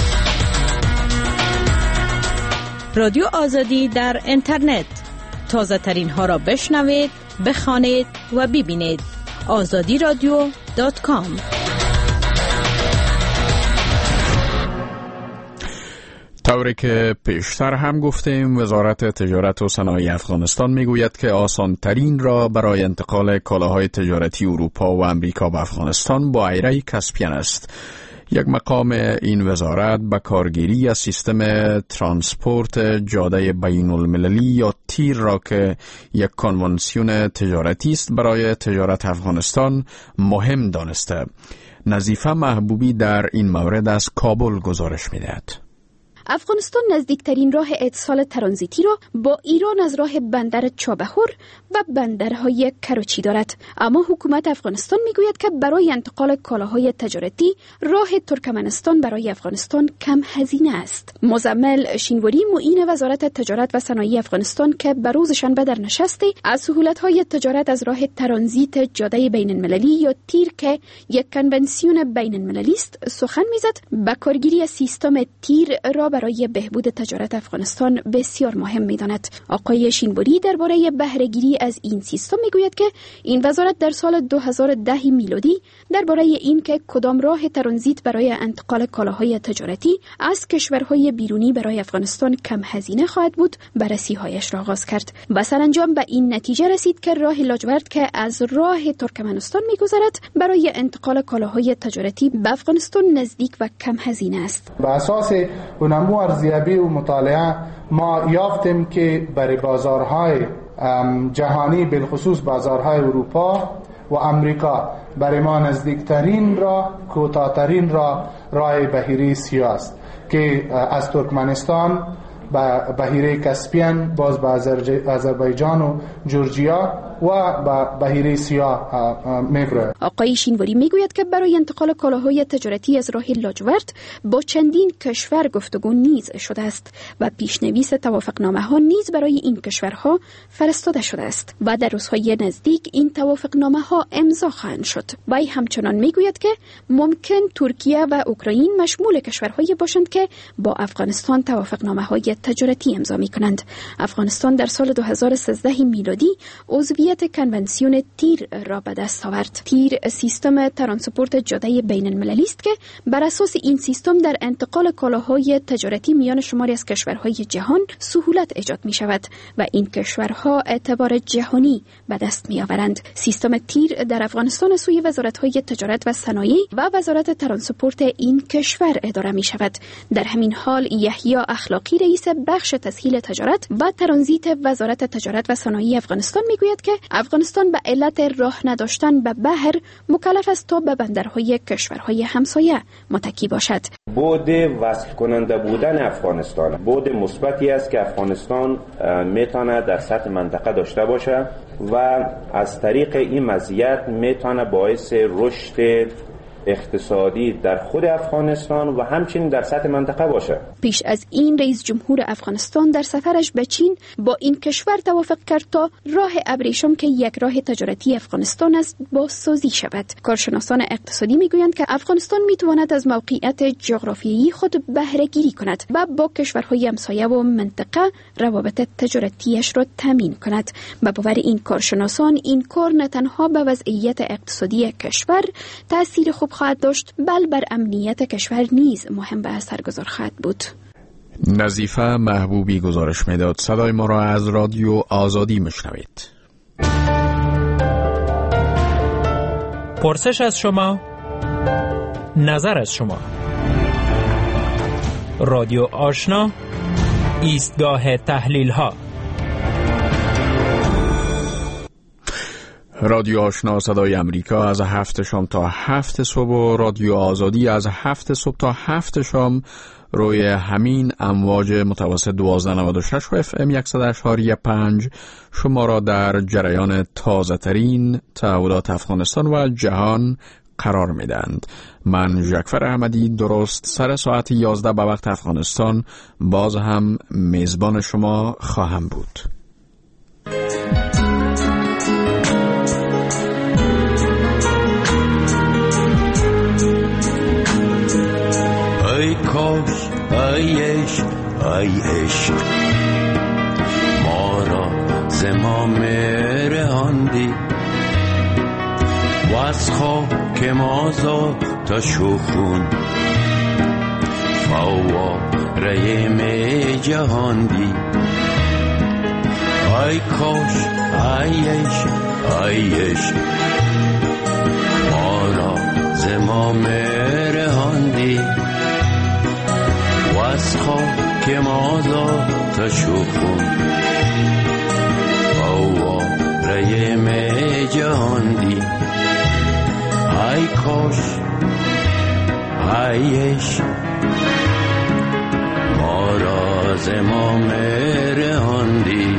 رادیو آزادی در اینترنت، تازه ترین ها را بشنوید، بخوانید و ببینید. آزادی رادیو دات کام. طوری که پیشتر هم گفتیم، وزارت تجارت و صنایع افغانستان میگوید که آسان ترین راه برای انتقال کالاهای تجارتی اروپا و امریکا به افغانستان با ایره کاسپین است. یک مقام این وزارت به کارگیری از سیستم ترانسپورت جاده بین المللی یا تیر را که یک کنوانسیون تجارتی است برای تجارت افغانستان مهم دانسته. نظیفه محبوبی در این مورد از کابل گزارش می‌دهد. افغانستان نزدیکترین راه اتصال ترانزیتی را با ایران از راه بندر چابهار و بندرهای کراچی دارد، اما حکومت افغانستان میگوید که برای انتقال کالاهای تجارتی راه ترکمنستان برای افغانستان کم هزینه است. مزمل شینوری، معین وزارت تجارت و صنایع افغانستان که به روز شنبه در نشستی از سهولت‌های تجارت از راه ترانزیت جاده بین المللی یا تیر که یک کنونسیون بین المللی است سخن میزد، به کارگیری سیستم تیر را برای بهبود تجارت افغانستان بسیار مهم می‌داند. آقای شینوری درباره بهره‌گیری از این سیستم میگوید که این وزارت در سال دو هزار و ده میلادی درباره این که کدام راه ترانزیت برای انتقال کالاهای تجارتی از کشورهای بیرونی برای افغانستان کم هزینه خواهد بود بررسی‌هایش را آغاز کرد و سرانجام به این نتیجه رسید که راه لاجورد که از راه ترکمنستان می‌گذرد برای انتقال کالاهای تجارتی به افغانستان نزدیک و کم هزینه است. بر اساس اونمو ارزیابی و مطالعه ما یافتیم که برای بازارهای جهانی بالخصوص بازارهای اروپا و امریکا برای ما نزدیکترین راه، کوتاه‌ترین راه راه بحیره سیاه است که از ترکمنستان به بحیره کاسپین باز به آذربایجان و جورجیا و به بحیره سیاه می‌بره. آقای شینوری میگوید که برای انتقال کالاهای تجارتی از راه لاجورد با چندین کشور گفتگو نیز شده است و پیشنویس توافقنامه‌ها نیز برای این کشورها فرستاده شده است و در روزهای نزدیک این توافقنامه‌ها امضا خواهند شد. وی همچنان میگوید که ممکن ترکیه و اوکراین مشمول کشورهایی باشند که با افغانستان توافقنامه‌های تجارتی امضا می‌کنند. افغانستان در سال دو هزار و سیزده میلادی عضویت کنونسیون تیر را به دست آورد. تیر سیستم ترانسپورت جاده بین المللی است که بر اساس این سیستم در انتقال کالاهای تجارتی میان شماری از کشورهای جهان سهولت ایجاد می شود و این کشورها اعتبار جهانی به دست می آورند. سیستم تیر در افغانستان سوی وزارت‌های تجارت و صنایع و وزارت ترانسپورت این کشور اداره می شود. در همین حال یحیی اخلاقی رئیس بخش تسهیل تجارت و ترانزیت وزارت تجارت و صنایع افغانستان می گوید که افغانستان به علت راه نداشتن به بحر مکلف است تا به بندرهای کشورهای همسایه متکی باشد. بود وصل کننده بودن افغانستان بود مثبتی است که افغانستان میتونه در سطح منطقه داشته باشه و از طریق این مزیت میتونه باعث رشد اقتصادی در خود افغانستان و همچنین در سطح منطقه باشه. پیش از این رئیس جمهور افغانستان در سفرش به چین با این کشور توافق کرد تا راه ابریشم که یک راه تجارتی افغانستان است بازسازی شود. کارشناسان اقتصادی میگویند که افغانستان میتواند از موقعیت جغرافیایی خود بهره گیری کند و با کشورهای همسایه و منطقه روابط تجارتیش را تامین کند. به باور این کارشناسان این کار نه تنها به وضعیت اقتصادی کشور تأثیر خوب خواهد داشت، بل بر امنیت کشور نیز مهم به اثرگذار خواهد بود. نظیفه محبوبی گزارش میداد. صدای ما را از رادیو آزادی میشنوید. پرسش از شما، نظر از شما. رادیو آشنا، ایستگاه تحلیل ها. رادیو آشنا صدای امریکا از هفت شام تا هفت صبح و رادیو آزادی از هفت صبح تا هفت شام روی همین امواج متوسط دوازده نود و شش و اف ام صد و اشاری پنج شما را در جریان تازه ترین تحولات افغانستان و جهان قرار میدند. من ژکفر احمدی درست سر ساعت یازده به وقت افغانستان باز هم میزبان شما خواهم بود. ای کاش ای عشق ای عشق ما را زمام رهاندی و از خاک ما زاد تا شوخون فواره جهاندی ای کاش ایش ایش ما را زمام رهاندی و از خاک مازاد شکن او ریم جهاندی ای کاش ایش ما را زمام رهاندی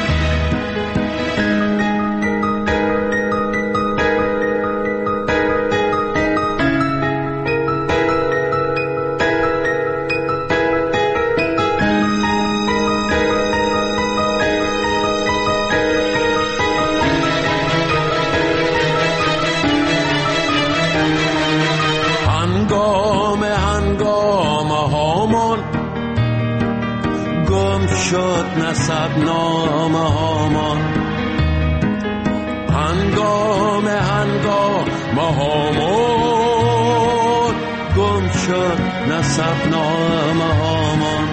نسب نام هامان هنگام هنگام هامان گم شد نسب نام هامان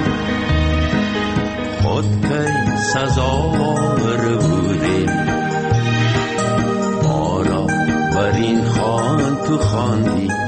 خود کی سزاوار بودی ما را بر این خان تو خواندی